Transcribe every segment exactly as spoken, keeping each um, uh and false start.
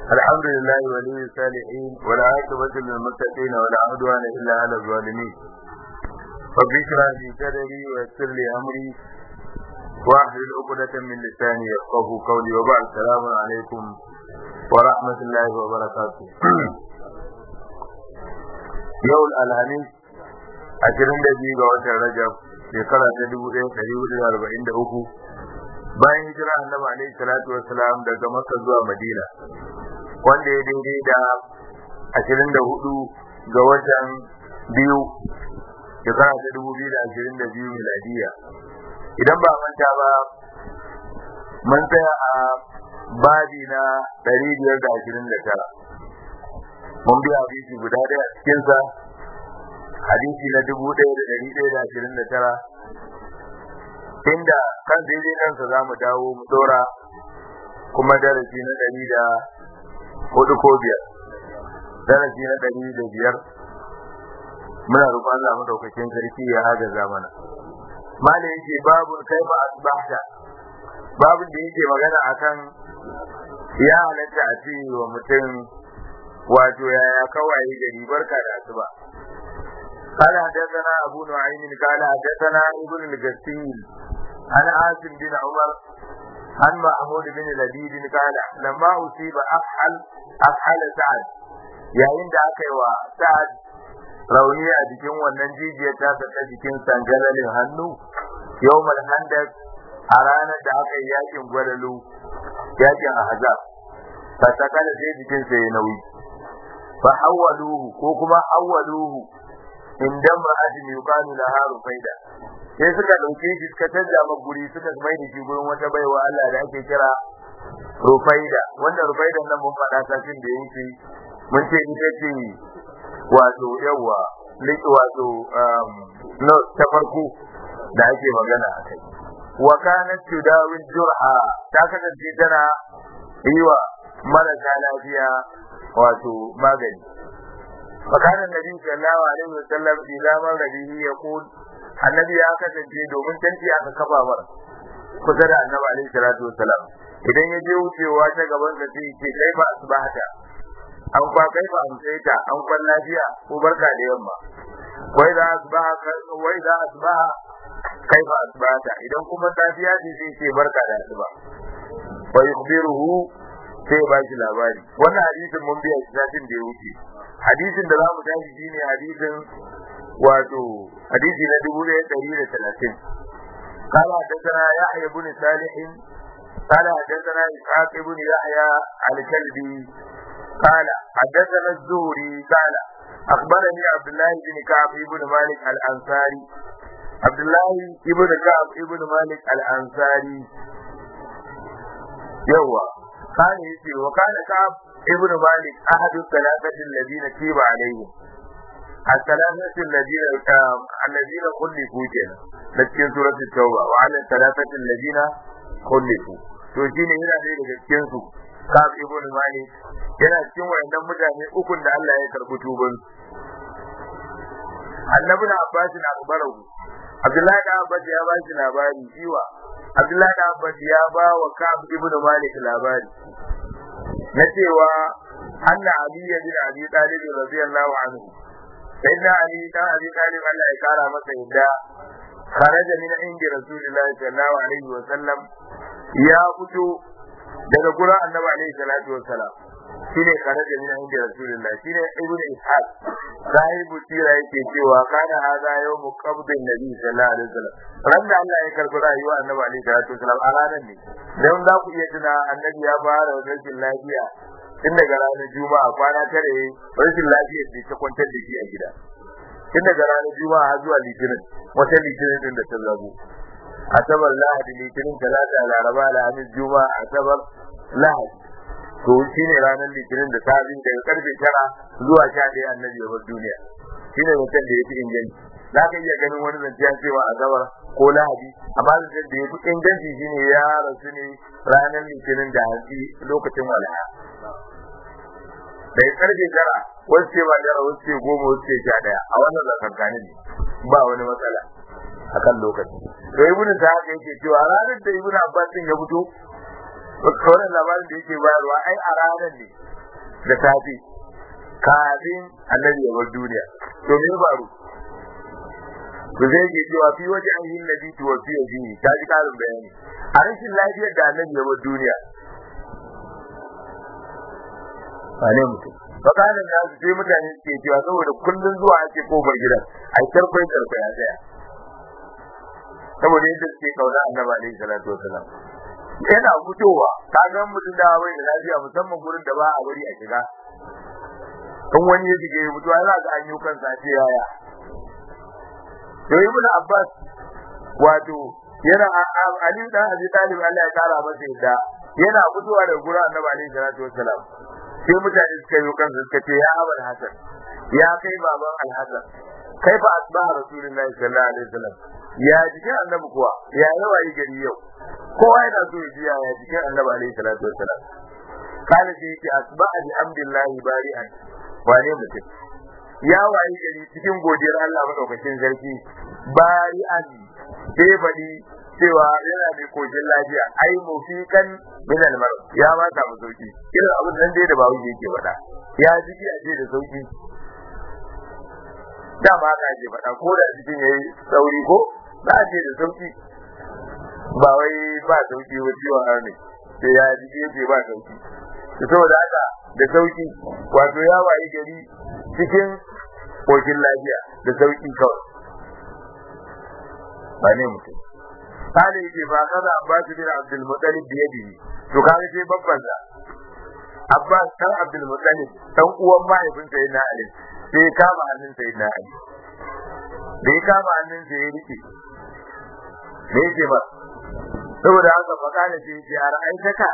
الحمد لله ولي الصالحين ولا عاقبة للمتقين ولا عدوان إلا على الظالمين رب اشرح لي صدري ويسر لي أمري واحلل عقدة من لساني يفقهوا قولي وبعد السلام عليكم ورحمة الله وبركاته يوم الخميس ashirin da biyu ga watan Rajab shekara ta dubu ɗaya ɗari hudu da arba'in da uku bayan hijira annabi alaihi salatu wassalam daga Makka zuwa Madina wanda ya daidai da ashirin da hudu ga watan biyu shekara ta dubu biyu da ashirin da biyu miladiya. Idan ba manta ba mun tsaya a babi na ɗari biyar da ashirin da tara mun bi hadisi guda ɗaya a cikinsa hadisi na dubu ɗaya da ɗari ɗaya da ashirin da tara inda kan daidai kansa za mu dawo mu dora kuma darasi na ɗari da hudu ko biyar darasi na ɗari da biyar muna roƙon Allah madaukakin sarki ya agaza mana. Malam yake babu kai ba asbahta babu da yake magana akan ya halatta a ce wa mutum wato yaya kawai gari barka da asuba. قال حدثنا أبو نعيم قال حدثنا ابن الجسيل عن عاصم بن عمر عن محمود بن لبيد قال لما أصيب أفحل أفحل سعد yayin da aka yi wa Sa'ad rauni a jikin wannan jijiyar ta ta jikin sangalalin hannu yawmal handaq a ranar da aka yi yakin gwadalu yakin ahzab fa sakala sai jikin sa ya nauyi fa hawwaluhu ko kuma hawwaluhu inda ma'adin yuqalu laha rufaida sai suka dauke shi suka tanja ma guri suka mai da shi gurin wata baiwa Allah da ake kira rufaida wannan rufaidan nan mun faɗa satin da yake mun ce ita ce wato yawa liki wato um no ta farko da ake magana akai wa kanat tudawil jurha ta kasance tana yiwa marasa lafiya wato magani فكان النبي صلى الله عليه وسلم إذا مر به يقول النبي ya kasance domin tanti aka kafa mar kusa da annabi alaihi salatu wasalam idan ya je wucewa ta gaban sa sai ce kai ba asbahata an kwa kai ba amsaita an kwan lafiya ko barka da yamma wai da asbaha wai da asbaha kai ba asbahata idan kuma safiya ce sai ce barka da asuba fa yukhbiruhu sai ba shi labari wannan hadisin mun biya shi satin da ya wuce hadisin da zamu tashi shine hadisin wato hadisi na dubu ɗaya ɗari da talatin قال حدثنا يحيى بن صالح قال حدثنا إسحاق بن يحيى الكلبي قال حدثنا الزهري قال أخبرني عبد الله بن كعب بن مالك الأنصاري عبد الله بن كعب بن مالك الأنصاري يوا قال يسي وكان كعب ابن مالك أحد الثلاثة الذين تيب عليهم الثلاثة الذين الذين خلفوا جنا لكن سورة التوبة وعلى الثلاثة الذين خلفوا to shine yana da daga cikin su Ka'ab ibn Malik yana cikin wayannan mutane ukun da Allah ya karbi tuban Annabi na Abbas na Abarahu Abdullahi da Abbas ya ba shi labari jiwa Abdullahi da Abbas ya ba wa Ka'ab ibn Malik labari na cewa anna Ali bin Abi Talib radiyallahu anhu sayyidina Ali dan Abi Talib Allah ya kara masa yadda kharaja min inda Rasulullahi sallallahu alaihi wa sallam ya fito daga gurin Annabi alaihi salatu wa salam shine kharaja min inda Rasulullahi shine Ibn Ishaq sahibu sira yake cewa kana hada yawmu qabdin Nabi sallallahu alaihi wa sallam randa Allah ya karbi rayuwa Annabi alaihi salatu wa salam a ranar ne dan za ku iya tuna Annabi ya fara rashin lafiya tun daga ranar Juma'a kwana tare rashin lafiya da ta kwantar da shi a gida tun daga ranar Juma'a zuwa Litinin wata Litinin din da ta zago Asabar Lahadi Litinin Talata Laraba Alhamis Juma'a Asabar Lahadi to shine ranar Litinin da safi daga karfe tara zuwa sha ɗaya Annabi ya bar duniya shine mutum da yafi inganci za ka iya ganin wani zanciya cewa Asabar ko Lahadi amma zancen da yafi inganci shine ya rasu ne ranar Litinin da hantsi lokacin walaha da karfe tara wasu ba da wasu goma wasu sha ɗaya a wannan zakankanin ne ba wani matsala akan lokaci to ibnu ta haka yake cewa ranar da ibnu Abbas ya fito wannan labarin da yake bayarwa ai a ranar ne da safi kafin annabi ya bar duniya to me faru ku zai ke cewa fi waje an yin nabi to fi yaji ta ji karin bayani a rashin lafiyar da annabi ya bar duniya wane mutum bakanin da su sai mutane suke cewa saboda kullun zuwa ake kofar gidan ai tarkwai tarkwai ya tsaya saboda yadda suke kauna annabi alaihi salatu wasalam yana fitowa ka ga mutum da bai da lafiya musamman gurin da ba a bari a shiga in wani ya shige ya mutu za ga an yi kansa ce yaya to ibn Abbas wato yana Ali dan Abi Talib Allah ya kara masa yadda yana fitowa daga gurin annabi alaihi salatu wasalam sai mutane suka yi kansa suka ce ya Abul Hasan ya kai baban Al-Hasan kaifa asbaha rasulullahi sallallahu alaihi wasallam ya jikin annabi kuwa ya yawa yi gari yau kowa yana so ya ji ya jikin annabi alaihi salatu wasallam kana ji yake asbaha bi amdillahi bari'an wane mutum ya wayi gari cikin godiyar Allah madaukakin sarki bari'an sai fadi cewa yana da kojin lafiya ai mufikan min al-mar ya ma ta sauki irin abin nan dai da bawo yake faɗa ya jiki a ce da sauki da ba ka je faɗa ko da cikin yayi sauri ko za a ce da sauki ba wai ba sauki ba ciwon arni sai ya jiki yake ba sauki saboda haka da sauki wato ya wayi gari cikin kojin lafiya da sauki kawai ba ne mutum kale yake ba kaza Abbas bin Abdul Muttalib da yadi to kaga sai babban sa Abbas dan Abdul Muttalib dan uwan mahaifin Sayyidina Ali sai ya kama hannun Sayyidina Ali da ya kama hannun sa ya rike me yake ba saboda haka fakana ce ya ra'aitaka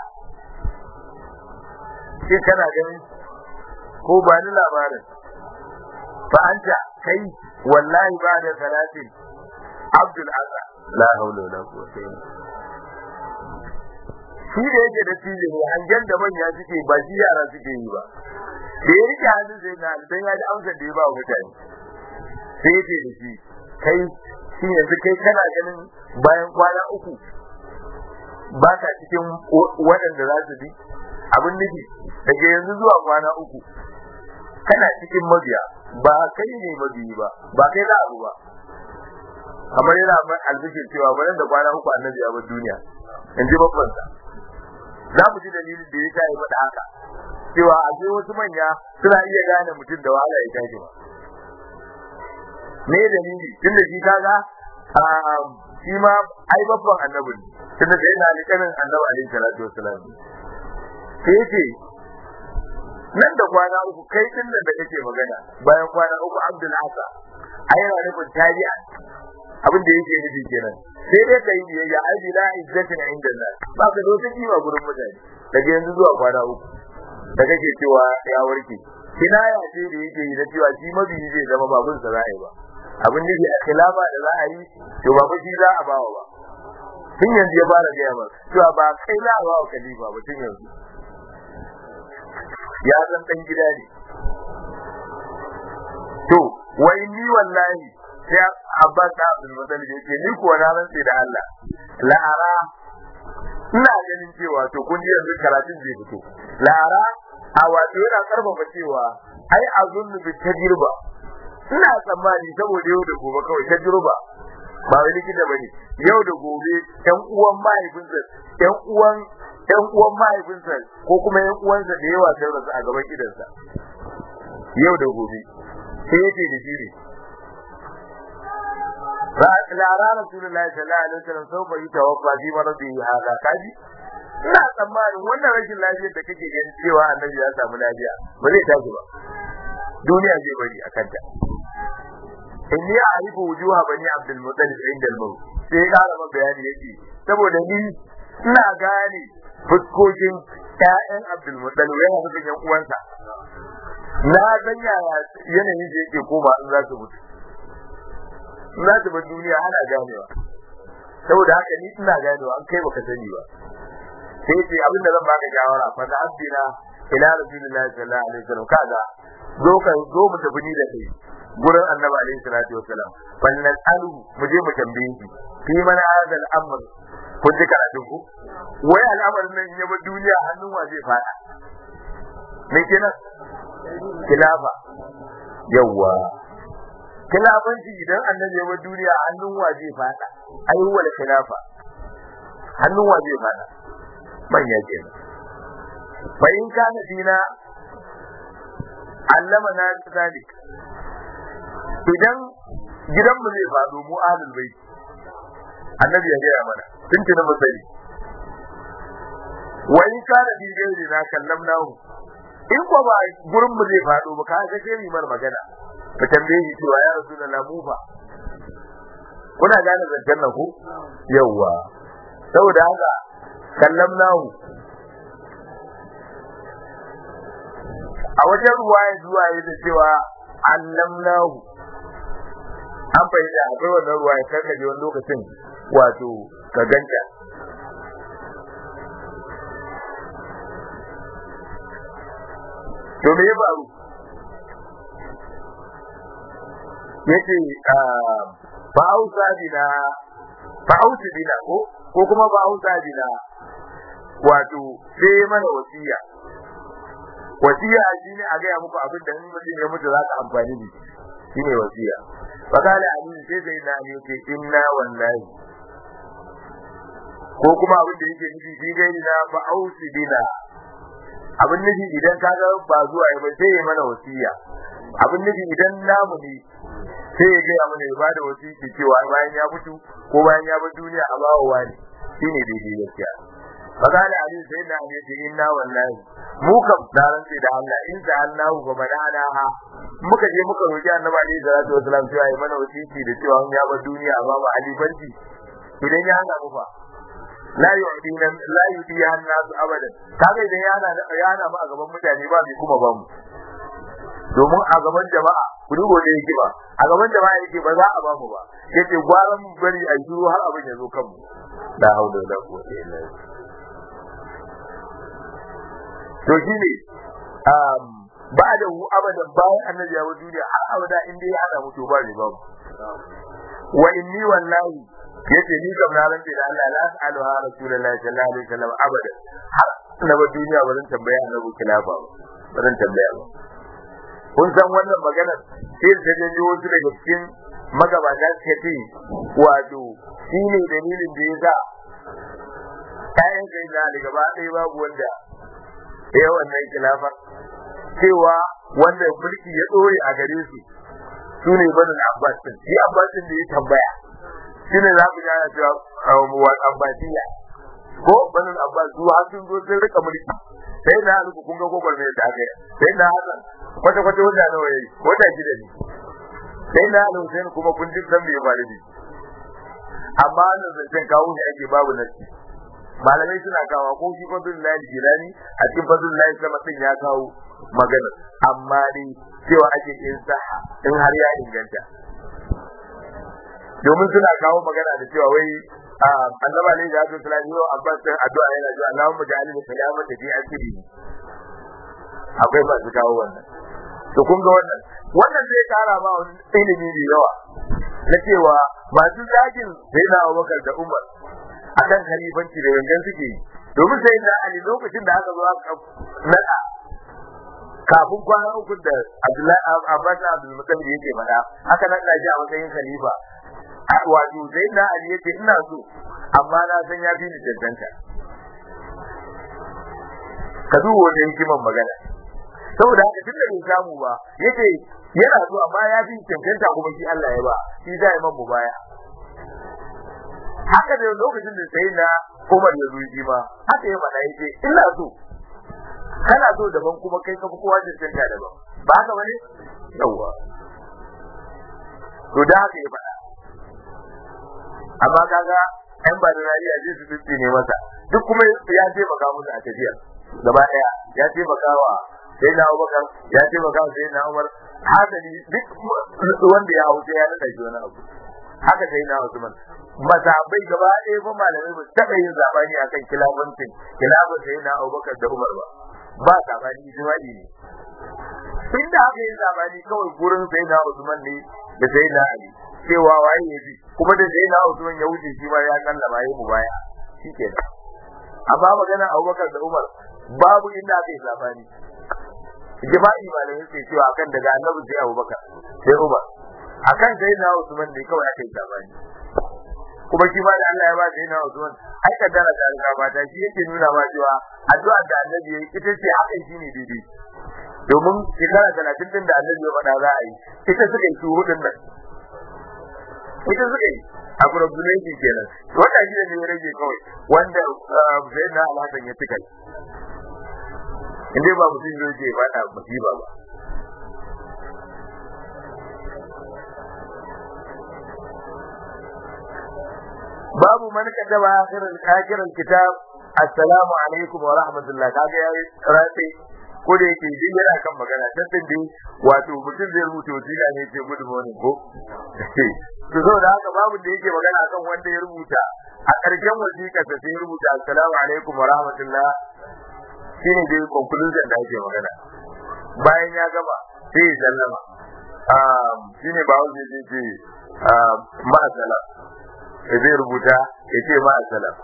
sai kana ganin ko ba ni labarin fa anta kai wallahi ba da salatin Abdul Azza la haula wala quwwata illa shi da yake da tije ne hangen da manya suke ba shi yara suke yi ba da ya rike hannun sai na dan ya ji amsar da ya ba mutane sai yake da shi kai shi yanzu kai kana ganin bayan kwana uku ba ka cikin waɗanda za su bi abin nufi daga yanzu zuwa kwana uku kana cikin mabiya ba kai ne mabiyi ba ba kai za abu ba kamar yana mai albishir cewa bayan da kwana uku annabi ya bar duniya in ji babban sa za mu ji dalilin da ya sa ya faɗa haka cewa a je wasu manya suna iya gane mutum da wahala ya tashi ba me dalili tunda shi kaga shi ma ai babban annabi ne tunda sai na alƙarin annabi alaihi salatu wassalam sai ce nan da kwana uku kai din da kake magana bayan kwana uku Abdul Asa ai yana nufin tabi'a abin da yake nufi kenan sai dai kai biyayya ai bila izzatin inda Allah ba ka dosa kima gurin mutane daga yanzu zuwa kwana uku da kake cewa ya warke kinaya ce da yake yi da cewa shi mabiyi zai zama babun sa za'i ba abin da ke khilafa da za a yi to ba fa shi za a bawa ba tun yanzu ya fara gaya ba cewa ba kai za a bawa khalifa ba tun yanzu ya san dan gida ne to wai ni wallahi sai Abbas da Abdul Muttalib yake ni kuwa na rantsi da Allah la'ara ina ganin cewa to kun ji yanzu karatun zai fito la'ara a wato yana karfafa cewa ai azunnu bi tajriba ina tsammani saboda yau da gobe kawai tajriba ba wai likita bane yau da gobe ɗan uwan mahaifinsa ɗan uwan ɗan uwan mahaifinsa ko kuma ɗan uwansa da yawa sai rasu a gaban gidansa yau da gobe sai yake da shi ne lara rasulullahi sallallahu alaihi wasallam sau bai tawaffa fi maradi hada kaji ina tsammanin wannan rashin lafiyar da kake gani cewa annabi ya samu lafiya ba zai tashi ba duniya zai bari a kanta inni a'rifu wujuha bani abdul muttalib inda al-maut sai ya ƙara bayani yake saboda ni ina gane fuskokin ƴaƴan abdul muttalib yana nufin ƴan uwansa na san yaya yanayin da yake koma in za su mutu za su bar duniya ana ganewa saboda haka ni ina ganewa an kai baka sani ba sai ce abin da zan baka shawara fa da abdina ila rasulillahi sallallahu alaihi wasallam kaga zo ka zo mu tafi ni da kai gurin annabi alaihi salatu wasallam wannan alu mu je mu tambaye shi fi mana hadal amr kun ji karatun ku wai al'amarin nan ya bar duniya hannun wa zai fada me kenan khilafa yawa khilafanci idan annabi ya bar duniya hannun wa zai fada ayyuwal khilafa hannun wa zai fada manya kenan fa in kana dina allama na zalik idan gidan mu zai fado mu ahlul bait annabi ya gaya mana tuntuna musali wa in kana bi gairi na kallamnahu in ko ba gurin mu zai fado ba ka ga sai mu mar magana ka tambaye shi cewa ya rasulullah mu fa kuna gane zancen nan ko yawa saboda haka kallamnahu a wajen ruwaya zuwa yadda cewa allamnahu an fahimta akwai wannan ruwaya karka je wani lokacin wato ka ganta to me ya faru yace ba'ausa bina ba'ausi bina ko ko kuma ba'ausa bina wato sai mana wasiya wasiya shine a gaya muku abin da in mutum ya mutu za ka amfani da shi shine wasiya fakala ali sai sai na ne ce inna wallahi ko kuma abin da yake nufi shi gairi na ba'ausi bina abin nufi idan ka ga ba zuwa ya ba sai ya mana wasiya abin nufi idan namu ne sai ya gaya mana ya bada wasiki cewa bayan ya mutu ko bayan ya bar duniya a bawa wani shine daidai gaskiya fagala ali sai da ali ce inna wallahi mu kam daran sai da Allah in da Allah ga manana ha muka je muka roki annabi alaihi salatu wasallam cewa ya mana wasiki da cewa ya bar duniya a bawa ali banci idan ya hana mu fa la yu'dina la yu'diya an-nas abadan kaga idan ya hana ya hana mu a gaban mutane ba bai kuma ba mu domin a gaban jama'a ku dubo da yake ba a gaban jama'a yake ba za a ba mu ba yace gwaran bari a shiru har abin ya zo kanmu la haula wala quwwata illa billah to shine um ba da hu abadan bayan annabi ya wa duniya har abada in dai ya hada mutu ba ne ba wa inni wallahi yace ni kam na rance da Allah la as'alu ha rasulullahi sallallahu alaihi wasallam abadan har na ba duniya ba zan tambaya annabi kilafa ba zan tambaya ba kun san wannan maganar sai da janyo wasu daga cikin magabata suka ce wato shi ne dalilin da ya sa kayan kai na daga ba ɗaya babu wanda ya wannan kilafa cewa wanda mulki ya ɗore a gare su su ne banin abbas din shi abbas din da ya tambaya shi ne za ku gane cewa wa abbasiya ko banin abbas su har sun zo sun rika mulki sai na halu kun ga gobar ne da aka sai na hasan kwata kwata wanda nawa yayi wata shida ne sai na halu sai kuma kun ji san bai faru ne amma nan zancen kawo ne ake babu nasi malamai suna kawo ko shi fadlullahi jilani a cikin fadlullahi sama din ya kawo magana amma dai cewa ake in saha in har ya inganta domin suna kawo magana da cewa wai annaba ne da su sallallahu alaihi abbas sai addu'a yana cewa Allahumma ja'alni salamata fi akhibi akwai ba su kawo wannan to kun ga wannan wannan zai kara ba wani ilimi da yawa na cewa masu zagin sai na Abubakar da Umar akan khalifanci da gangan suke yi domin sai na Ali lokacin da aka zo aka nada kafin kwana uku da Abdullahi Abbas Abdul Muttalib yake fada aka nada shi a matsayin khalifa wato sai na Ali yake ina so amma na san ya fi ni tantanta ka duba wannan hikiman magana saboda haka tun da bai samu ba yake yana so amma ya fi tantanta kuma shi Allah ya ba shi zai man mu baya haka da lokacin da sai na Umar ya zuci ba haka ya faɗa yake ina so kana so daban kuma kai ka fi kowa tantanta daban ba haka bane yawa to da haka ya faɗa amma kaga ɗan ba da rariya zai su tsitsi ne masa duk kuma ya taimaka musu a tafiya gaba ɗaya ya taimaka wa sai na Abubakar ya taimaka wa sai na Umar haka ne duk wanda ya hausa ya nada shi wani abu haka sai na Usman masabai gaba ɗaya ba malamai ba taɓa yin zabani akan kilafancin kilafin sai na Abubakar da Umar ba ba sabani ijma'i ne inda aka yi zabani kawai gurin sai na Usman ne da sai na Ali cewa waye ya ji kuma da sai na Usman ya wuce shi ma ya kallama yayi mu baya shikenan amma magana Abubakar da Umar babu inda aka yi zabani jima'i malamai sai cewa akan daga annabi sai Abubakar sai Umar akan sai na Usman ne kawai aka yi sabani kuma shi ma da Allah ya ba sai na Usman ai kaddara da Allah ba ta shi yake nuna ma cewa addu'a da annabi yayi ita ce hakan shine daidai domin shekara talatin din da annabi ya faɗa za a yi ita suka yi su hudun nan ita suka yi a gurabunai kenan wanda shi ne ya rage kawai wanda sai na Alhassan ya tuka inda ba mutum zai je ba da musiba ba babu man kadaba akhiral akhiral kitab assalamu alaikum wa rahmatullah kaga yayi rafi ko da yake din yana kan magana dan din dai wato mutum zai rubuta wasiƙa ne ce good morning ko to so da haka babu da yake magana akan wanda ya rubuta a ƙarshen wasiƙa ta sai rubuta assalamu alaikum wa rahmatullah shine dai conclusion da yake magana bayan ya gama sai ya sallama um shine ba wanda zai ce um ma salam zai rubuta ya ce ma salam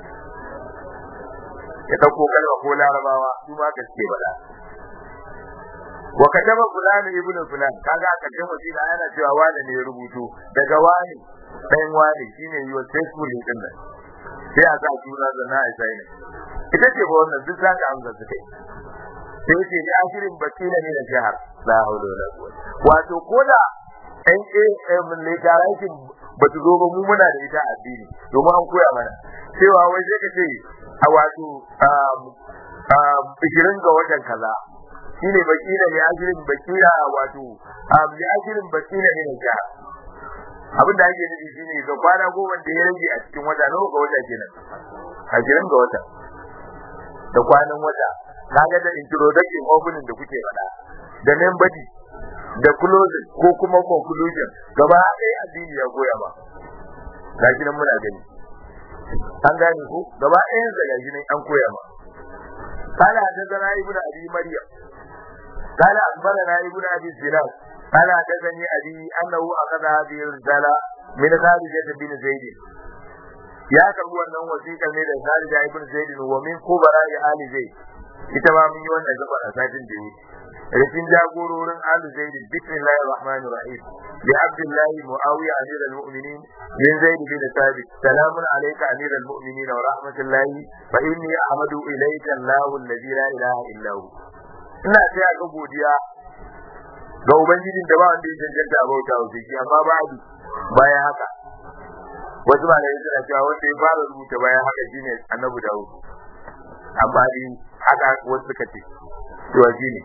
ya dauko kalma ko larabawa su ma gaske bada wa kataba fulani ibnu fulan kaga a karshen wasiƙa yana cewa wani ne ya rubuto daga wani dan wani shine your faithful din nan sai a sa suna da na isa ne ita ce ba wannan duk zaka amsa su kai sai ce ni ashirin bakila ne da jihar la hawla wala quwwata wato koda ɗan eh mun ne garantin ba su zo ba mu muna da ita addini domin an koya mana cewa wai sai ka ce a wato um ishirin ga watan kaza shine bakila ne ashirin bakila wato um ne ashirin bakila ne da jihar abin da ake nufi shine ga kwana goma da ya rage a cikin wata nawa ga wata kenan ashirin ga wata da kwanan wata kaga da introduction opening da kuke faɗa da main body da closing ko kuma conclusion gaba ɗaya addini ya goya ba gashi nan muna gani an gane ko gaba ɗayan da gashi nan an koya ma قال حدثنا ابن ابي مريم قال اخبرنا ابن ابي سلام قال حدثني ابي انه اخذ هذه الرساله من خارجه بن زيد ya karbi wannan wasiƙar ne da Khalid ibn Zaid wa min kubara ali Zaid ita ma mun yi wannan gaba a satin da yake rikin jagororin ali Zaid bismillahir rahmanir rahim li abdullah muawiya amir al-mu'minin min Zaid bin Thabit salamun alayka amir al-mu'minin wa rahmatullahi fa inni ahmadu ilayka Allahu alladhi la ilaha illa hu ina sai ga godiya ga ubangijin da ba wanda ya cancanta a bauta wa shi amma ba'du bayan haka wasu ba da yin suna cewa wanda ya fara rubuta bayan haka shine annabi Dawud amma dai haka wasu suka ce to shine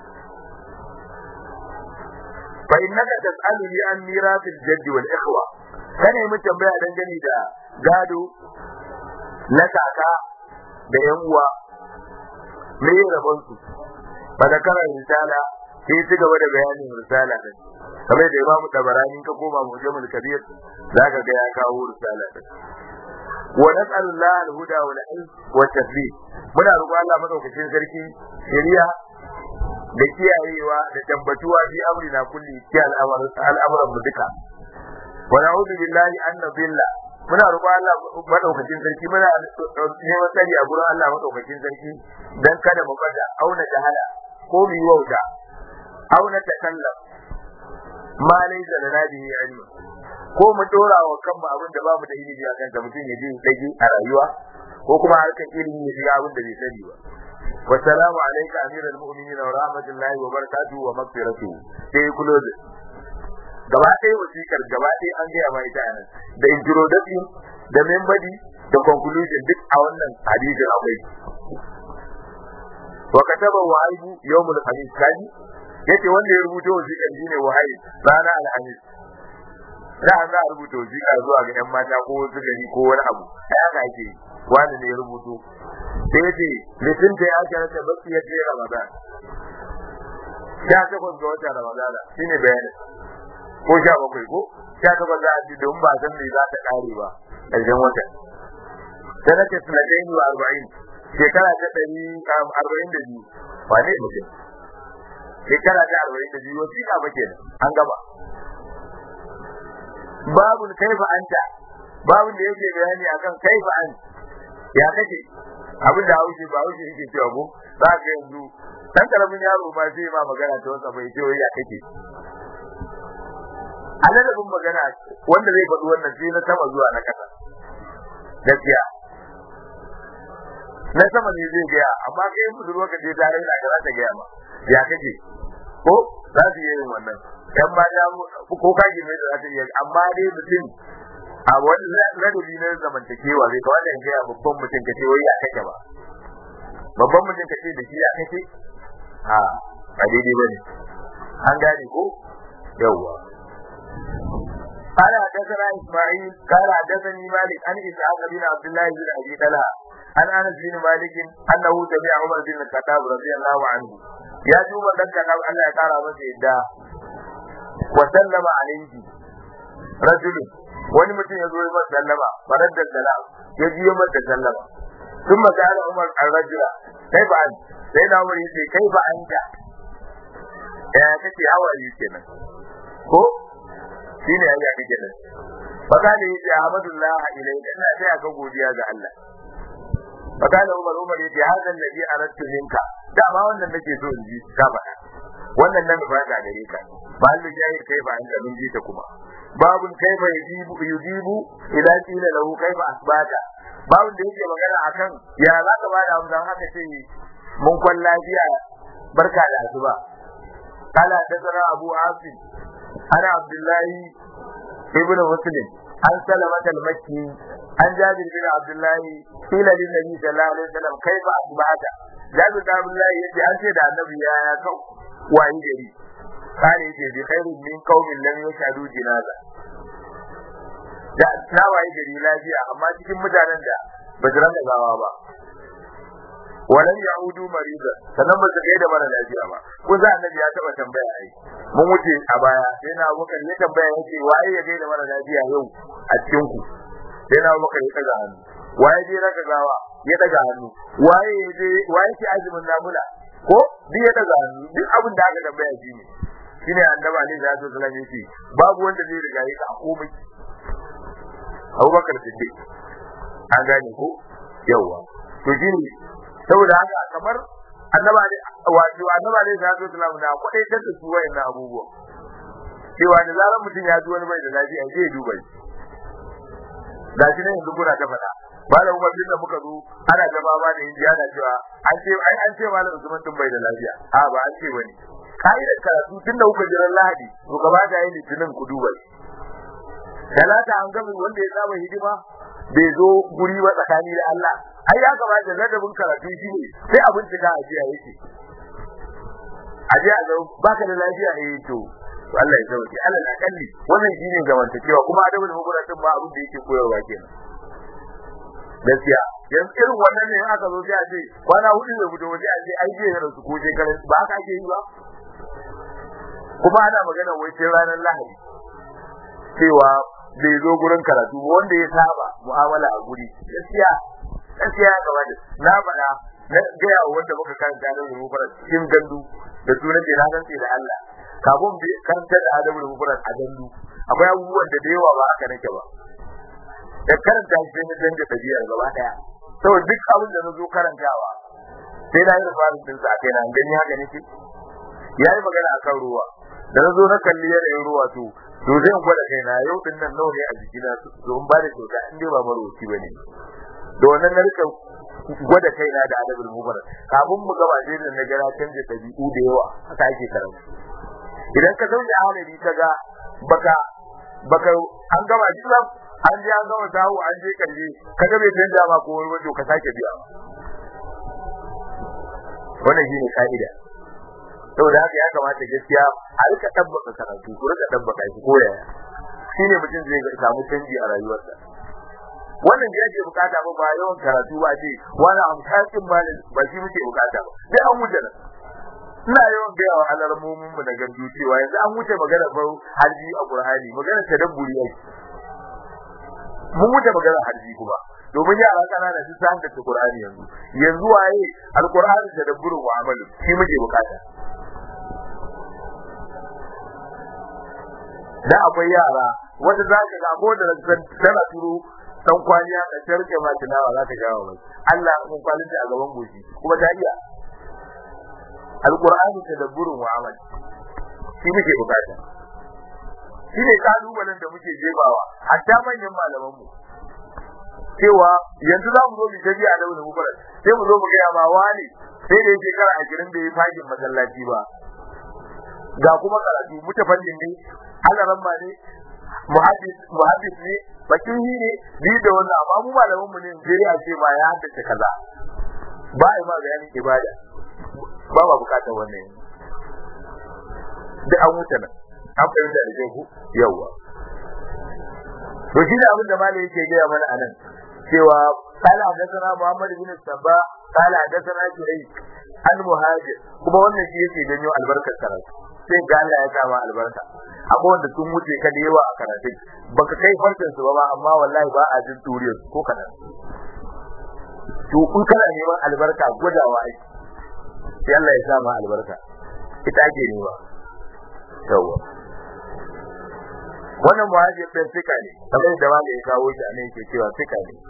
fa innaka tas'aluni an mirathil jadd wal ikhwa kana yi tambaya dangane da gado na kaka da yan uwa me ya rabon su ba da karar risala sai ci gaba da bayanin risala din kamar da Imam Tabarani ka koma Mujammal Kabir zaka ga ya kawo risala din wa nas'alullah al-huda wal ilm wa tadbir muna roƙon Allah madaukakin sarki shari'a da kiyayewa da tabbatuwa bi amrina kulli ki al'amuran mu duka wa na'udhu billahi an nadilla muna roƙon Allah madaukakin sarki muna neman tsari a gurin Allah madaukakin sarki dan kada mu bada auna jahala ko mu wauta auna takallam ma laysa lana bihi ilmi ko mu dora wa kanmu abin da babu da ilimi a kansa mutum ya je dage a rayuwa ko kuma harkar ilimi ya shiga abin da bai sani ba wassalamu alayka amiral mu'minin wa rahmatullahi wa barakatuhu wa maghfiratuhu sai close gaba ɗaya wasikar gaba ɗaya an gaya ma ita nan da introduction da main body da conclusion duk a wannan hadisin akwai wa kataba wa'ibu yawmul khamis kani yace wanda ya rubuta wasiƙar shine wahayi rana alhamis da an za a rubuta wasiƙa zuwa ga ƴan mata ko wasu gari ko wani abu ai haka ake wani ne ya rubuto sai yace litin da ya kira ta baki ya ce Ramadan ya ta ko ga wata Ramadan shine bayanin ko sha bakwai ko sha takwas za a ji don ba san me za ta kare ba ƙarshen wata sanata sanatayn wa arba'in shekara ta ɗari arba'in da biyu wane mutum shekara ta arba'in da biyu wasiƙa ba kenan an gaba babun kaifa anta babun da yake bayani akan kaifa an ya kake abin da haushi ba haushi yake cewa ko za ka yanzu dan karamin yaro ba zai ma magana ta wasa bai ce ya kake alalabin magana wanda zai faɗi wannan sai na sama zuwa na kasa gaskiya na sama ne zai gaya amma kai mutu lokaci ta rai da za ta gaya ma ya kake ko za su yi yin wannan yan ma da ko ka gime da za ta yi amma dai mutum a wani ladabi na zamantakewa zai ka wanda ya babban mutum ka ce wai ya kake ba babban mutum ka ce da shi ya kake a ba daidai ba ne an gane ko yawwa قال حدثنا اسماعيل قال حدثني مالك عن اسحاق بن عبد الله بن ابي طلحه عن انس بن مالك انه تبع عمر بن الخطاب رضي الله عنه يا دوب دك الله ya kara masa yadda wa sallama alayhi rajul wani mutum ya zo ya masa sallama faradda salam ya ji masa sallama ثم قال عمر الرجل كيف انت sai da wuri sai كيف انت ya kace hawaye kenan ko shine ya ga kenan fakale yace ahmadullah ilayka ina sai aka godiya ga Allah fakale umar umar yace hadan nabi aradtu minka da ba wannan nake so in ji ka faɗa wannan nan ba ga gare ka ba Allah ya yi kai ba an ga mun ji ta kuma babun kaifa yujibu yujibu idan kila lahu kaifa asbata babun da yake magana akan ya za ka ba da amsan haka ce mun kwan lafiya barka da asuba قال حدثنا ابو عاصم انا عبد الله ابن مسلم عن سلمة المكي عن جابر بن عبد الله قيل للنبي صلى الله عليه وسلم كيف اصبحت جابر بن عبد الله يجي ان سيد النبي يا كو واي جري قال يجي بخير من قوم لم يشهدوا جنازه da tawaye gari lafiya amma cikin mutanen da ba su ranka gawa ba walan yaudu marida sanan ba su kai da mara lafiya ba ko za annabi ya taba tambaya ai mun wuce a baya sai na Abubakar ya tambaya yace waye ya gaida mara lafiya yau a cikin ku sai na Abubakar ya daga hannu waye je raka gawa ya daga hannu waye je waye ki azumin namula ko duk ya daga hannu duk abin da aka tambaya shi ne shine annabi alaihi salatu wasallam yace babu wanda zai riga yi ka komai Abubakar Siddiq an gane ko yawa to shine saboda haka kamar annaba ne wato annaba ne da Allah ta'ala da kwadai da su wayannan abubuwa cewa da zaran mutum ya ji wani bai da lafiya sai ya duba shi da shi ne yanzu kuna ta faɗa malam Umar bin da muka zo ana gaba ba da indiya da cewa an ce ai an ce malam Usman din bai da lafiya a ba an ce bane kai da karatu tunda kuka jiran Lahadi to gaba da yayin litinin ku duba shi talata an gami wanda ya saba hidima bai zo guri ba tsakani da Allah ai ya kamata ladabin karatu shi ne sai abin cika a jiya yake a jiya ga baka da lafiya eh to Allah ya sauke Allah na kalli wannan shine zamantakewa kuma adabul mubaratin ba abin da yake koyarwa kenan gaskiya yanzu irin wannan ne aka zo sai a ce kwana hudu ne fito waje a ce ai je da su ko je kare ba haka ake yi ba kuma ana magana wai sai ranar Lahadi cewa bai zo gurin karatu wanda ya saba mu'amala a guri gaskiya gaskiya ya kamata na faɗa na gaya wanda muka karanta da rubutar cikin gandu da sunan da na rantsi da Allah kafin bi karanta da adabul rubutar a gandu akwai abubuwan da da yawa ba aka nake ba da karanta shi ne dan da tabiyar gaba daya saboda duk abin da nazo karantawa sai na yi rufarin din sa kai na gani haka nake yayi magana akan ruwa da nazo na kalli yanayin ruwa to to zai gwada kaina yau din nan nawa ne a jikina to in ba da kyauta in dai ba maroci bane da wannan na rika gwada kaina da adabul mubarak kafin mu gaba sai da nagara canje tabi'u da yawa haka ake karanta idan ka zauna a halari kaga baka baka an gaba islam an je an gama tawo an je kalle kaga bai canja ba ko wani wato ka sake biya wannan shine kaida saboda haka ya kamata gaskiya a rika tabbata karatu ku rika tabbata shi ko yaya shine mutum zai samu canji a rayuwarsa wannan da yake bukata ba ba yawan karatu ba ce wani amsakin malin ba shi muke bukata ba sai an wuce nan ina yawan ga yawa alarmomin mu da gandu cewa yanzu an wuce magana ba harji a Qur'ani magana tadabburi yake mun wuce magana harji kuma domin yara kanana su san da Qur'ani yanzu yanzu waye alqur'ani tadabburin wa amalu shi muke bukata da akwai yara wanda za ka ga ko da tana turo dan kwaliya ka tarke ma tilawa za ta gawa mai Allah kun kwalinta a gaban goshi kuma ta iya alqur'ani tadabburun wa amal shi muke bukata shi ne kalubalen da muke jebawa hatta manyan malaman mu cewa yanzu za mu zo mu tafi a dauna mu fara sai mu zo mu ga ma wani sai da yake kar a girin da ya fagin masallaci ba ga kuma karatu mutafallin ne alaran ma ne muhaddis muhaddis ne bakin ne ni da wannan amma mu malaman mu ne Najeriya ce ba ya haddace kaza ba ai ma bayanin ibada ba ba bukatar wannan da an wuce nan an fahimta da ku yawa to shi da abin da malai yake gaya mana anan cewa qala hadathana Muhammad ibn Sabba qala hadathana Juray al-Muhajir kuma wannan shi yake ganyo albarkar karatu sai ga Allah ya kama albarka akwai wanda sun wuce ka da yawa a karatu baka kai farkin su ba amma wallahi ba a jin turiyar ko kana to kun kana neman albarka gudawa ai sai Allah ya sa ma albarka ita ake nema yawa wannan muhajir din fika ne kamar da wanda ya kawo shi ne yake cewa fika ne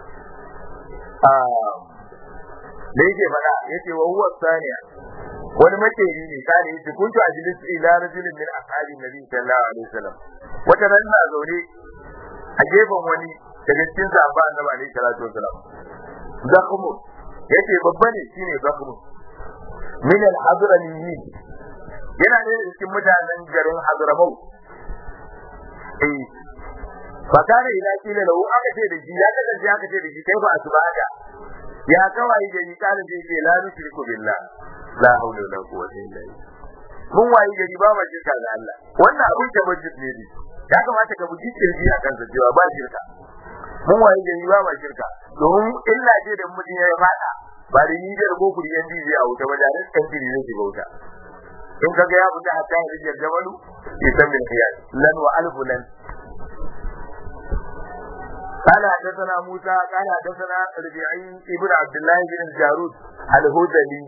ah da yake fada yace wa huwa saniya wani makeri ne kare yace kuntu ajlis ila rajulin min ashabi nabi sallallahu alaihi wasallam wata ran na zaune a gefen wani daga cikin sahabba annabi alaihi salatu wasallam zakmu yace babba ne shine zakmu min al-hadrami yana ne cikin mutanen garin Hadramau eh fakare ila kila lahu aka ce da shi ya kace aka ce da shi kai ba asbaka ya kawai gari kana da yake la nushriku billah la hawla wala quwwata illa billah mun wayi gari ba ma shirka ga Allah wannan abin da bajin ne ne ya kamata ka buji kirji a kan cewa ba shirka mun wayi gari ba ma shirka domin illa ce da mutum ya fada ba da ni da goku da yanzu zai auta ba da kan tiri zai shiga wuta in kaga ya fita hatta ya rijal jamalu ya san bin qiyas lan wa alf lan قال حدثنا موسى قال حدثنا ربيعي ابن عبد الله بن الجارود الهذلي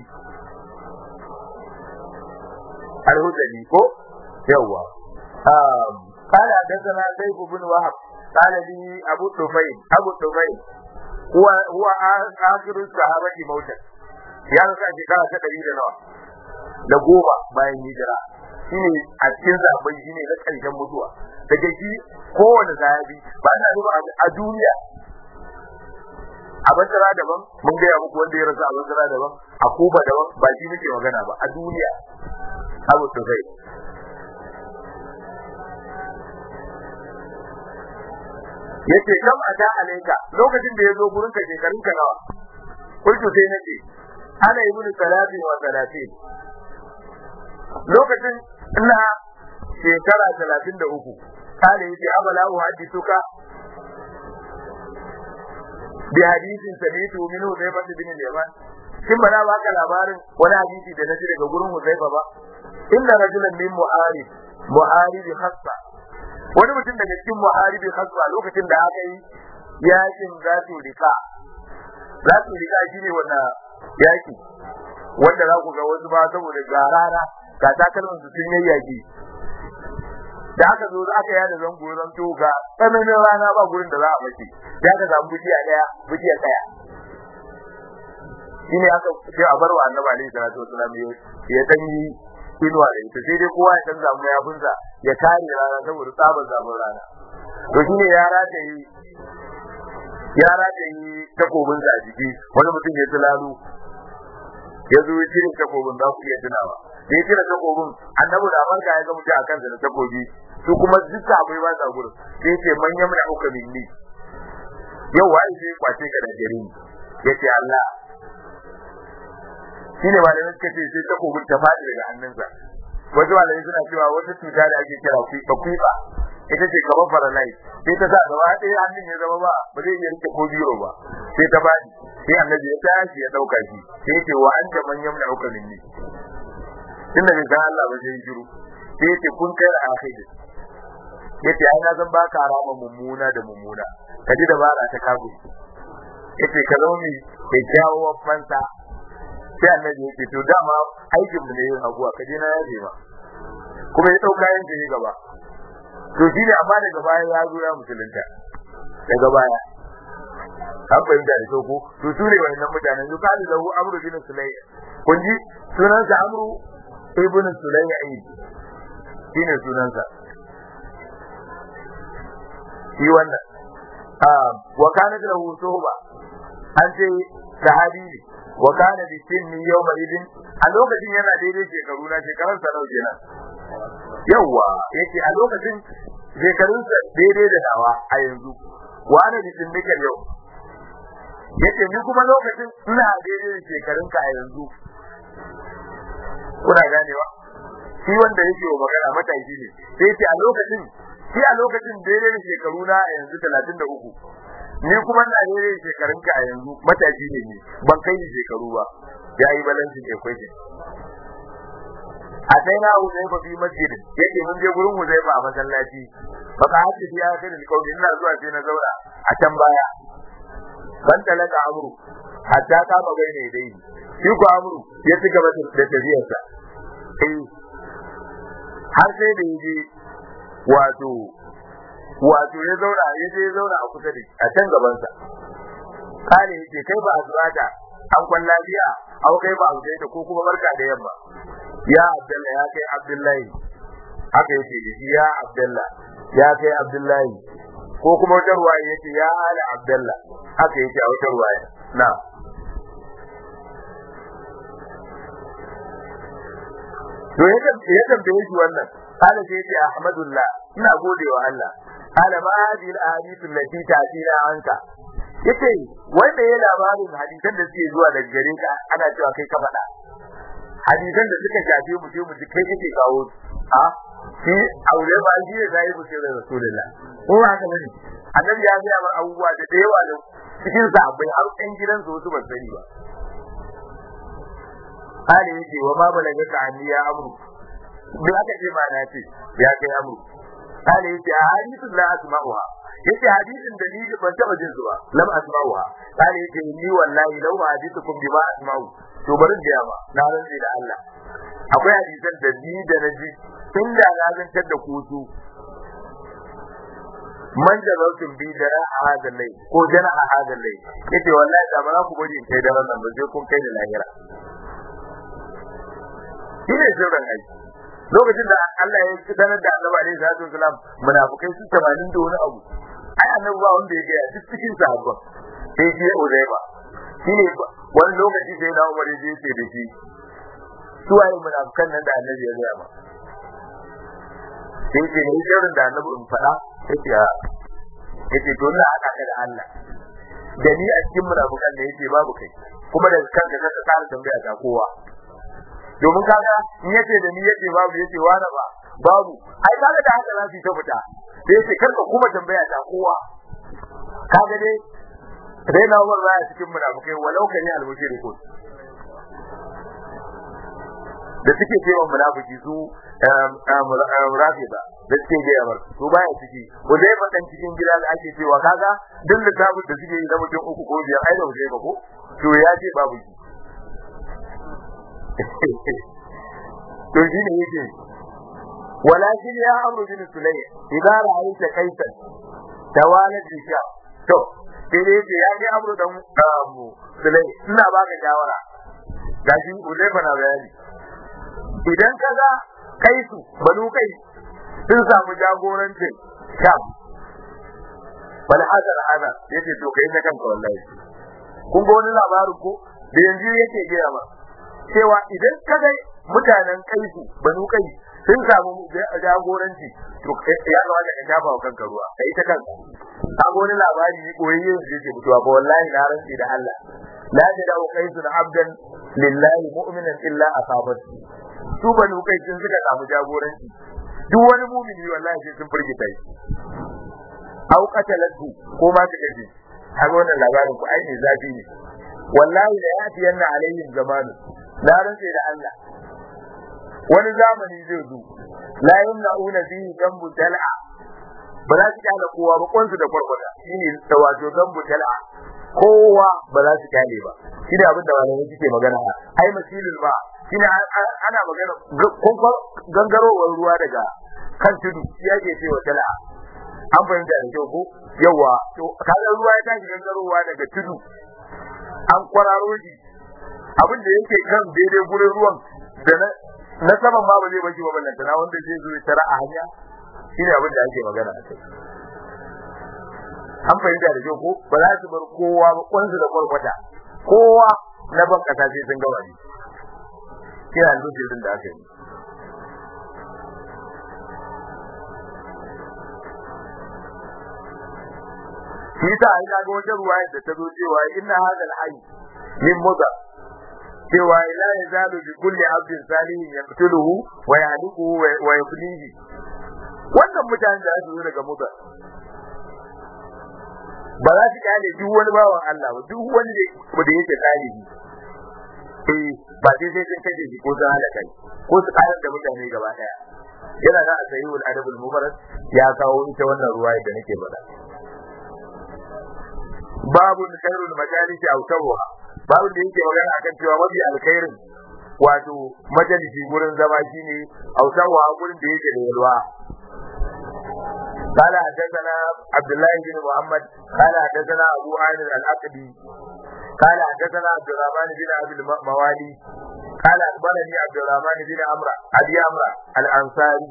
الهذلي كو يوا ام قال حدثنا سيف بن وهب قال لي ابو طفيل ابو طفيل هو هو اخر الصحابه موتا ya rasa shekara ta ɗari da nawa da goma bayan hijira shine a cikin zaben shine na ƙarshen mutuwa daga shi kowane sahabi ba na duba a duniya a basira daban mun ga muku wanda ya rasa a basira daban a kuba daban ba shi nake magana ba a duniya abu to kai yace kam ata alaika lokacin da yazo gurin ka shekarun ka nawa kullu sai nace ana ibn salati wa salati lokacin ina shekara talatin da uku kale yace abala wa hadithuka bi hadithin sami'tu minhu Hudayfa bin al-Yaman kin bana baka labarin wani hadisi da naji daga gurin Hudayfa ba inna rajulan min mu'arib mu'arib khassa wani mutum daga cikin mu'arib khassa lokacin da aka yi yakin zatu rika zatu rika shine wannan yaki wanda za ku ga wasu ba saboda garara ga takalmin su sun yayyaki da aka zo aka yada zango zan to ga tsananin rana ba gurin da za a mace da aka samu bujiya daya bujiya daya shine aka ce a barwa annabi alaihi salatu wasallam ya dan yi inuwa da ita sai dai kowa ya san zamu ya funza ya kare rana saboda tsabar zamun rana to shine ya rata yi ya rata yi takobin sa a jiki wani mutum ya tulalu ya zo ya cire takobin za ku iya tunawa da ya cire takobin annabi da barka ya ga mutum a kansa da takobi su kuma duka abai ba sa gurin sai ce manyan da uka minni yau wai sai kwace ka da gari yace Allah shine malamin suka ce sai takobin ta fadi daga hannunsa wato malamin suna cewa wata cuta da ake kira kuiba kuiba ita ce kamar paralyze sai ta sa gaba ɗaya hannun ya zama ba ba zai iya rike ko biro ba sai ta fadi sai annabi ya tashi ya dauka shi sai ya ce wa anta manyan da uka minni tunda bai san Allah ba sai shiru sai ya ce kun kai akhiri yace ai na zan baka rama mummuna da mummuna kaji da bara ta kago yace ka zauni kai kyawawan fansa sai annabi yace to dama aikin mu ne yin abuwa kaje na yaje ba kuma ya dauka yin da gaba to shi ne amma daga baya ya zo ya musulunta daga baya an fahimta da kyau ko to su ne wannan mutanen su kalu lahu amru bin sulayya kun ji sunansa amru ibn sulayya shine sunansa shi wannan wa kana lahu suhba an ce sahabi ne wa kana bi sinni yawma idin a lokacin yana daidai shekaru na shekarun sa nau kenan yawa yake a lokacin shekarun sa daidai da dawa a yanzu wa ana bi sinni kal yau yake ni kuma lokacin ina daidai da shekarun ka a yanzu kuna ganewa shi wanda yake wa magana mataki ne sai yace a lokacin shi a lokacin daidai da shekaru na a yanzu talatin da uku ni kuma ina daidai da shekarun ka a yanzu mataki ne ni ban kai ni shekaru ba ya yi balancing equation a sai na Huzaifa fi masjid yake mun je gurin Huzaifa a masallaci fa ka haɗu biya kai da kauli ina zuwa sai na zauna a can baya ban talaka amru hatta ka ba gaine dai shi ko amru ya ci gaba da tafiyarsa eh har sai da yaje wato wato ya zauna ya je ya zauna a kusa da a can gaban sa kare yake kai ba azrata an kwan lafiya au kai ba auje ta ko kuma barka da yamma ya Abdullahi ya kai Abdullahi haka yake shi ya Abdullahi ya kai Abdullahi ko kuma wata ruwaya yake ya ala Abdullahi haka yake a wata ruwaya na to yake ya tambaye shi wannan kana sai yace ahmadullah ina godewa Allah ala ma hadhihi al-ahadith allati ta'tina anka yace wanda ya labarin hadisan da suke zuwa daga gare ka ana cewa kai ka faɗa hadisan da suka shafe mu je mu ji kai kake kawo a shi aure ba shi ne zai mu sai rasulullah ko haka bane annabi ya ga mar abubuwa da yawa da cikin sahabbai har ɗan gidan su wasu ban sani ba hali yake wa ma balaga ka anniya amru bi aka ce ma na ce ya kai amru hali yake a hadithun la asma'uha yace hadisin da ni ban taba jin su ba lam asma'uha hali yake ni wallahi law hadithukum bi ma asma'u to bari da yawa na rantsi da Allah akwai hadisan da ni da naji inda na zantar da ku su man da zaukin bi da a hadal lai ko jana a hadal lai yace wallahi da ba za ku bari kai da wannan ba sai kun kai da lahira shine sirrin ai lokacin da Allah ya sanar da Annabi alaihi salatu wasalam munafikai su tamanin da wani abu ai Annabi ba wanda ya ga duk cikin sahabban sai shi Uzaiba shine wani lokaci sai na Umar ya ce da shi su ai munafikan nan da Annabi ya ga ba sai ce ne sirrin da Annabi in fada yace a yace to Allah aka da Allah da ni a cikin munafikan da yace babu kai kuma da kanka ka tsara tambaya ta kowa domin kaga in yace da ni yace babu yace wani ba babu ai kaga da haka za su ta fita sai yace karka kuma tambaya ta kowa kaga dai dai na Umar baya cikin munafikai walau kan yi al-mushrikun da suke cewa munafiki su rafida da suke gaya mar su baya ciki ko dai fadan cikin gida da ake cewa kaga duk littafin da suke yi na mutum uku ko biyar ai da wuce ba ko to ya ce babu shi to shi ne yake walakin ya amru bin sulayya idan ra'aita kaisan tawalat isha to sai dai yake ya ga amru dan mu sulayya ina baka shawara gashi ulaifa na bayani idan kaga kaisu banu kai sun samu jagorancin sham bal hadar hada yace to kai na kanka wallahi kun ga wani labarin ko da yanzu yake gaya ma cewa idan kaga mutanen kaisu banu kai sun samu jagoranci to ya ga wanda ka shafa wa kanka ruwa kai ta kanka kaga wani labari ne koyayye da yake mutuwa ba wallahi na rantsi da Allah la yadau kaisu abdan lillahi mu'minan illa asabat su banu kai sun suka samu jagoranci duk wani mu'mini wallahi sai sun firgita shi au qatalatu ko ma ta gaji kaga wannan labarin ku ai ne zafi ne wallahi la yatiyanna alaihim zamanu na rantsi da Allah wani zamani zai zo la yamna'una fihi gambu tal'a ba za su kyale kowa ba kwansu da kwarkwata shine da wato gambu tal'a kowa ba za su kyale ba shine abin da malamai suke magana ai masilul ba shine ana magana kun gangarowar ruwa daga kan tudu yake cewa tal'a an fahimta da kyau ko yawa to kaga ruwa ya tashi gangarowa daga tudu an kwararo shi abin da yake kan daidai gurin ruwan da na na saman ma ba zai bashi ba ballanta na wanda zai zo ya tara a hanya shine abin da ake magana a kai an fahimta da kyau ko ba za su bar kowa ba kwansu da kwarkwata kowa na ban kasa sai sun gaba ne kina lokacin da aka yi shi ta ai ga wata ruwaya da ta zo cewa inna hadal hayy min mudar cewa la yazalu bi kulli abdin salihin yaqtuluhu wa yahliku wa yuflihi wannan mutanen da su zo daga mudar ba za su kyale duk wani bawan Allah ba duk wani da yake salihi eh ba sai sai sun kaje ko za halaka ko su karar da mutane gaba daya yana da asayul adabul mubarak ya kawo ita wannan ruwaya da nake faɗa babu khairul majalisi aw tawha babu da yake magana akan cewa mafi alkhairin wato majalisi gurin zama shine aw tawha gurin da yake da yalwa قال حدثنا عبد الله بن محمد قال حدثنا ابو عامر العقدي قال حدثنا عبد الرحمن بن ابي الموالي قال اخبرني عبد الرحمن بن عمرو ابي عمرو الانصاري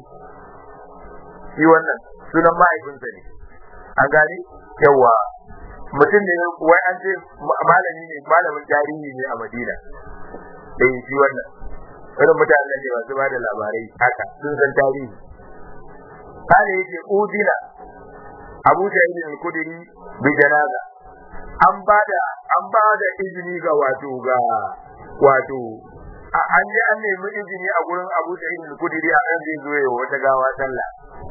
shi wannan sunan mahaifinsa ne an gani yawa mutum ne wai an ce malami ne malamin tarihi ne a Madina eh shi wannan irin mutanen ne masu ba da labarai haka sun san tarihi kale yake udina Abu Sa'id al-Khudri bi janaza an bada an bada izini ga wato ga wato an yi an nemi izini a gurin Abu Sa'id al-Khudri a kan zai zo yayin wata gawa sallah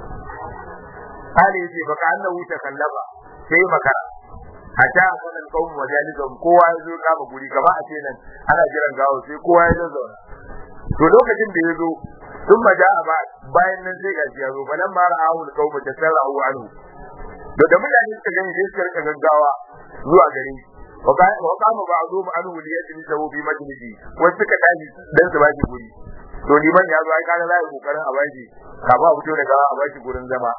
kale yake baka annahu takallaba sai makara hatta akan kaum majalisan kowa ya zo kama guri gaba a ce nan ana jiran gawo sai kowa ya zo to lokacin da ya zo ثم جاء بعد bayan nan sai gashi yazo balan ma ra'ahu al-qawm tasarra'u anhu to da mutane suka gani sai suka rika gaggawa zuwa gare shi wa qama ba'dhum anhu li yajlisu bi majlisi wasu suka tashi dan su baki guri to liman ya zo ai kana zai kokarin a baki ka ba fito daga a baki gurin zama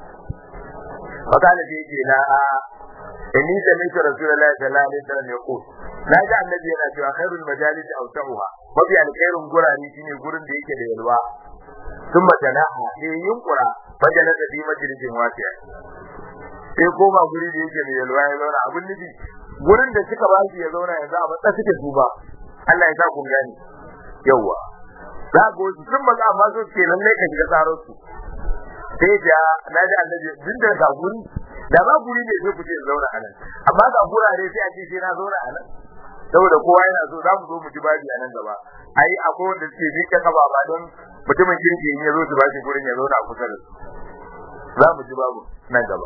fa kana sai yake la inni sami'tu rasulullahi sallallahu alaihi wasallam yaqul la ga annabi yana cewa khairul majalis awsa'uha mafi alkhairun gurani shine gurin da yake da yalwa ثم تناها sai yunkura fajalar da majalisin wasiya sai koma guri da yake mai yalwa ya zauna abin nufi gurin da suka ba shi ya zauna yanzu a matsa suke su ba Allah ya sa kun gani yawa za go su sun maza amma su ke lalle ka shiga tsaron su sai da naji annabi din da ga guri da ba guri ne sai ku ce zauna a nan amma ga gurare sai a ce sai na zauna a nan saboda kowa yana so za mu zo mu ji babi a nan gaba ai akwai wanda suke miƙe kaba ba don mutumin kirki in ya zo su ba shi gurin ya zauna a kusa da su za mu ji babu nan gaba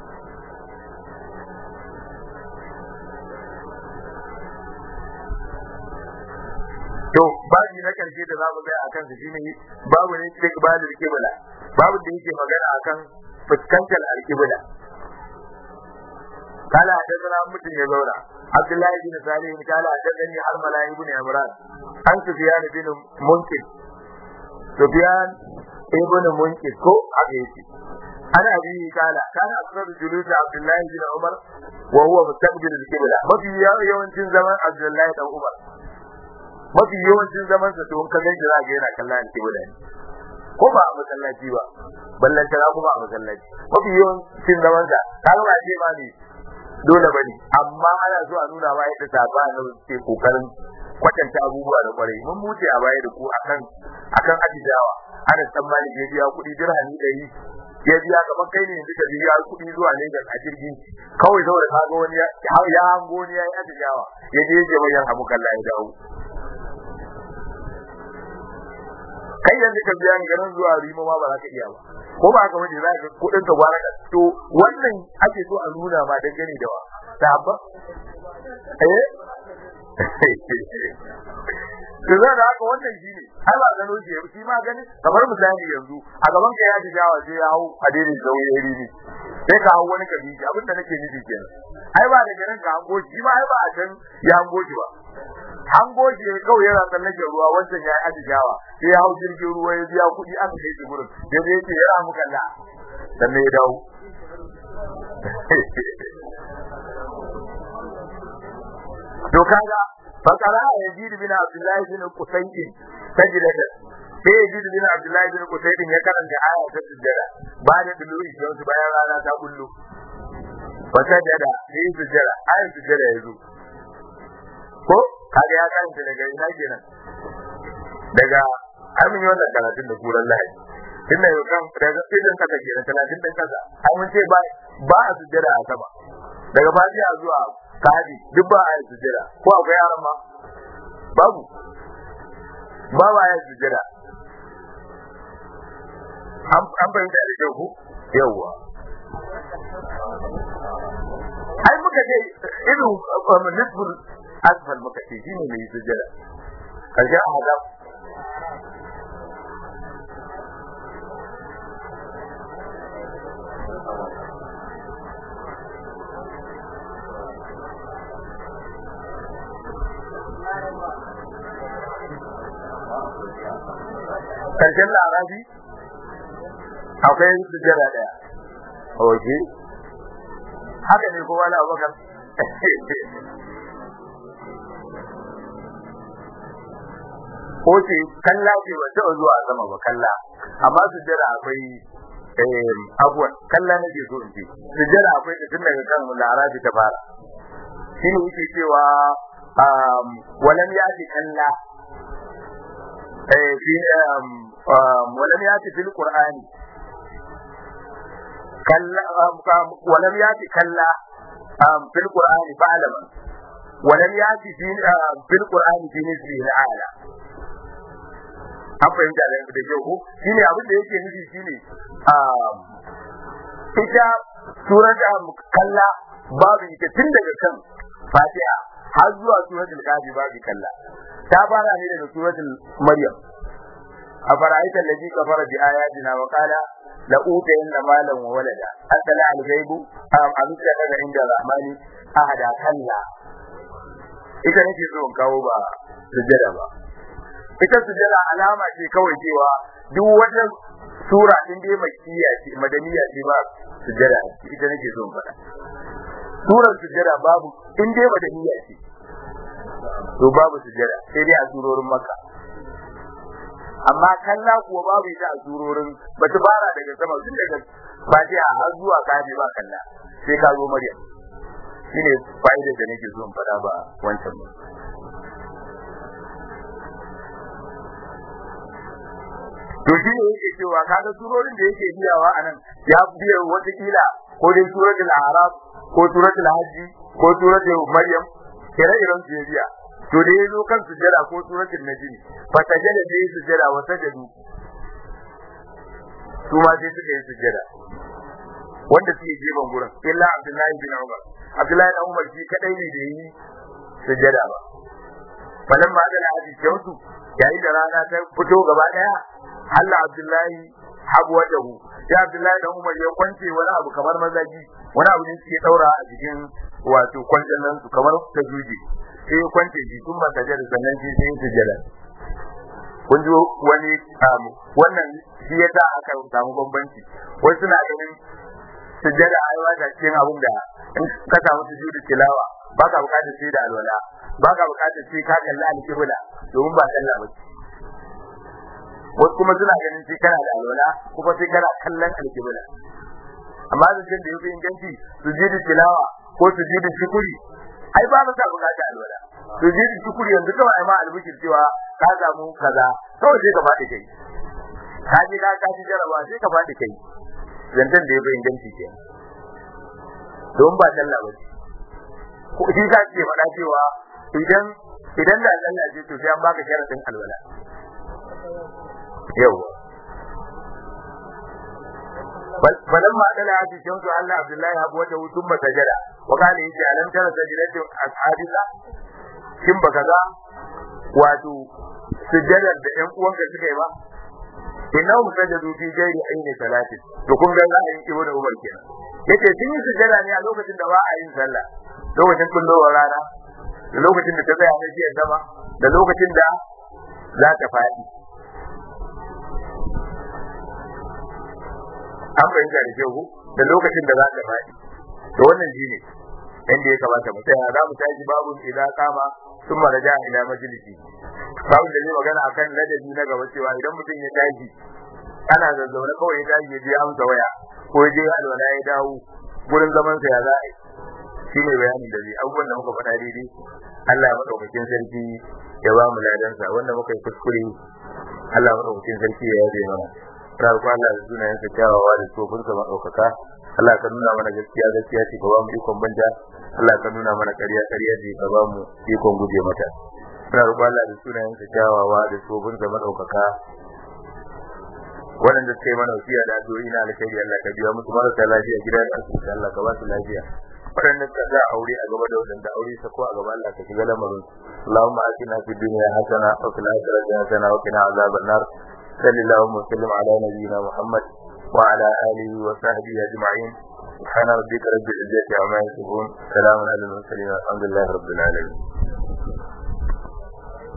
to babi na karshe da zamu ga akan su shine babu ne istiqbalul qibla babu da yake magana akan fuskantar al-qibla kala hadathana mutum ya zauna Abdullah ibn Salih kala hadathani Harmala ibn Imran an Sufyan ibn Munkir Sufyan ibn Munkir ko abiyati ana bi kala kana asrar julus Abdullah ibn Umar wa huwa mustaqbil al-qibla mafi yawancin zaman Abdullah ibn Umar mafi yawancin zaman sa don ka gaji za ga yana kallon al-qibla ko ba a masallaci ba ballan tara kuma a masallaci mafi yawancin zaman sa kaga ba ce ma ne dole bane amma ana so a nuna wa yadda saba na ke kokarin kwatanta abubuwa da kwarai mun mutu a baya da ku akan akan atijawa ana tsammani ya biya kuɗi dirhami ɗari ya biya kamar kai ne yanzu ka biya kuɗi zuwa Lagos a jirgi kawai saboda kaga wani ya ya hango ni yayi atijawa ya je je bayan abu kallai ya dawo kai yanzu ka biya ni garin zuwa Rimo ma ba za ka iya ba ko ba ka waje za ka kudin ka gwara ka to wannan ake so a nuna ma dangane da wa sabba eh to za da haka wannan shine Allah gano shi shi ma gani kamar misali yanzu a gaban ka ya ji jawa sai ya hau a dare zauyeri ne sai ka hau wani kabiji abinda nake nufi kenan ai ba da garin ka hango shi ma ai ba a san ya hango shi ba hango shi kawai yana tsallake ruwa wancan ya yi jawa sai ya hau jirgin ruwa ya biya kuɗi aka kai shi gurin sai dai yake yana muka la dan ne ya dawo to kaga fakara Yazid bin Abdullah bin Qusayt sajdada sai Yazid bin Abdullah bin Qusayt ya karanta aya ta sujjada ba da duluyi don su bayan rana ta kullu fasajada sai sujjada aya sujjada yazo ko kaga ya karanta daga ina kenan daga amin wannan karatun da kuran lahi tun da kan daga idan kaka kenan talatin din kaza ai mun ce ba ba a sujjada a sama daga fatiha zuwa kadi duk ba a sujjada ko akwai yaran ma babu ba ba ya sujjada an an bayyana da kyau ko yawa ai muka ce irin nisbul asfal muka ce shine mai sujjada karshen azab karshen larabi akwai sujjada daya oke haka ne kowa na abokan oke kalla ce ba ta zuwa sama ba kalla amma sujjada akwai abuwan kalla nake so in ce sujjada akwai da tun daga kan larabi ta fara shi ne yake cewa walam yati kalla في ولم يأتي في القرآن كلا ولم يأتي كلا في القرآن فعلما ولم يأتي في في القرآن في نسبه الأعلى an fahimta da da kyau ko shine abin da yake nufi shine ita surat kalla babu ita tun daga kan Fatiha har zuwa suratul Kahfi babu kalla ta fara ne daga suratul Maryam afara'aita allazi kafara bi ayatina wa qala la utayanna malan wa walada asala al-ghaibu am amsa daga inda rahmani ahada kalla ita nake so in kawo ba sujjada ba ita sujjada alama ce kawai cewa duk wata sura din da makkiya ce madaniya ce ba sujjada ita nake so in faɗa surar sujjada babu in dai madaniya ce to babu sujjada sai dai a surorin Makka amma kalla kuwa babu ita a surorin bata fara daga sama tun daga Fatiha har zuwa Kahfi ba kalla sai ka zo Maryam shine fa'idar da nake so in faɗa ba wancan ba to shi ne yake cewa kaga surorin da yake biyawa anan ya biya wata kila ko dai suratul A'raf ko suratul Hajj ko suratul Maryam ire-iren su biya to da yazo kan sujjada ko suratul Najm fa sajada da sujjada wa sajadu su ma sai suka yi sujjada wanda suke gefen gurin illa Abdullahi bin Umar Abdullahi bin Umar shi kadai ne da yi sujjada ba falan ma da hadisi yautu yayin da rana ta fito gaba daya Allah Abdullahi habu wajahu ya Abdullahi dan Umar ya kwance wani abu kamar mazaji wani abu ne suke daura a cikin wato kwancen nan su kamar ta juji sai ya kwance shi tun ba ta jira sannan shi sai su jira kun ji wani wannan shi ya ta aka samu bambanci wasu suna ganin sujjada aiwa da cikin abun da in ka samu sujudu tilawa ba ka bukatar sai da alwala ba ka bukatar sai ka kalla alƙibla domin ba sallah ba wasu kuma suna ganin sai kana da alwala kuma sai kana kallon alƙibla amma zancen da yafi inganci sujudu tilawa ko sujudu shukuri ai ba mu sa bukata alwala sujudu shukuri yanzu kawai ai ma albishir cewa ka samu kaza kawai sai ka faɗi kai ka ji ka ka ji jarawa sai ka faɗi kai zancen da yafi inganci ke don ba sallah ba ko shi ka ce faɗa cewa idan idan da sallah ce to sai an baka sharadin alwala yawa فلما دل هذه الشمس على عبد الله أبوته ثم سجد وقال إني ألم ترى سجدة أصحابك كم بكذا واتو سجدة بأم وانك سكيبا إنهم سجدوا في غير أين ثلاث تكون غير أين ابن عمر كنا yace sun yi sujjada ne a lokacin da ba a yin sallah lokacin kullowar rana da lokacin da ta tsaya na jiya sama da lokacin da za ta faɗi an fahimta da kyau da lokacin da za ta faɗi to wannan shine inda ya kamata mu tsaya za mu tashi babu idan kama sun maraja ila majalisi babu da zai magana akan ladabi na gaba cewa idan mutum ya tashi ana zazzaune kawai ya tashi ya je amsa waya ko ya je alwala ya dawo gurin zaman sa ya za a yi shine bayanin da zai abubuwan da muka faɗa daidai Allah madaukakin sarki ya ba mu ladansa wanda muka yi kuskure Allah madaukakin sarki ya yabe mana ta roƙo Allah da sunayen sa kyawawa da tsofin sa madaukaka Allah ka nuna mana gaskiya gaskiya ce ka ba mu ikon banja Allah ka nuna mana ƙarya ƙarya ce ka ba mu ikon guje mata ta roƙo Allah da sunayen sa kyawawa da tsofin sa madaukaka waɗanda suka yi mana wasiya da addu'o'i na alkhairi Allah ka biya musu marasa lafiya gidan asibiti Allah ka ba su lafiya waɗanda suka ga aure a gaba da waɗanda aure sa ko a gaba Allah ka shiga lamarin Allahumma atina fid dunya hasana wa fil akhirati hasana wa qina azaban nar sallallahu wa sallam ala nabiyyina Muhammad wa ala alihi wa sahbihi ajma'in subhana rabbika rabbil izzati amma yasifun salamun alal mursalin walhamdulillahi rabbil alamin